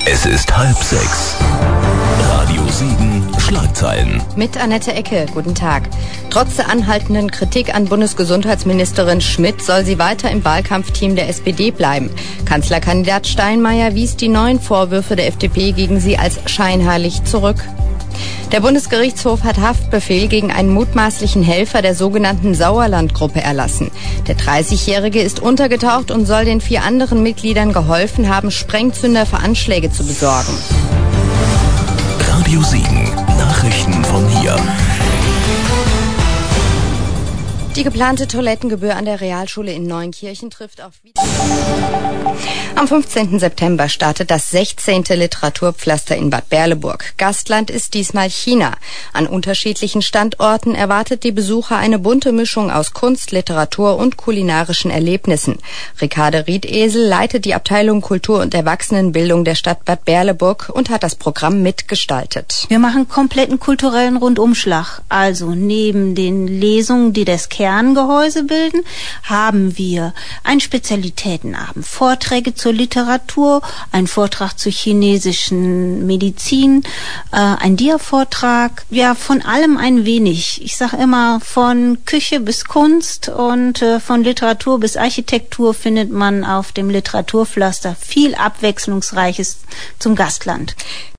Es ist 5:30. Radio Siegen, Schlagzeilen. Mit Annette Ecke, guten Tag. Trotz der anhaltenden Kritik an Bundesgesundheitsministerin Schmidt soll sie weiter im Wahlkampfteam der SPD bleiben. Kanzlerkandidat Steinmeier wies die neuen Vorwürfe der FDP gegen sie als scheinheilig zurück. Der Bundesgerichtshof hat Haftbefehl gegen einen mutmaßlichen Helfer der sogenannten Sauerland-Gruppe erlassen. Der 30-Jährige ist untergetaucht und soll den 4 anderen Mitgliedern geholfen haben, Sprengzünder für Anschläge zu besorgen. Radio Siegen, Nachrichten von hier. Die geplante Toilettengebühr an der Realschule in Neunkirchen trifft auf Am 15. September startet das 16. Literaturpflaster in Bad Berleburg. Gastland ist diesmal China. An unterschiedlichen Standorten erwartet die Besucher eine bunte Mischung aus Kunst, Literatur und kulinarischen Erlebnissen. Ricarde Riedesel leitet die Abteilung Kultur und Erwachsenenbildung der Stadt Bad Berleburg und hat das Programm mitgestaltet. Wir machen kompletten kulturellen Rundumschlag. Also neben den Lesungen, die das Kerngehäuse bilden, haben wir einen Spezialitätenabend, Vorträge zur Literatur, einen Vortrag zur chinesischen Medizin, ein Dia-Vortrag, ja, von allem ein wenig. Ich sage immer, von Küche bis Kunst und von Literatur bis Architektur findet man auf dem Literaturpflaster viel Abwechslungsreiches zum Gastland.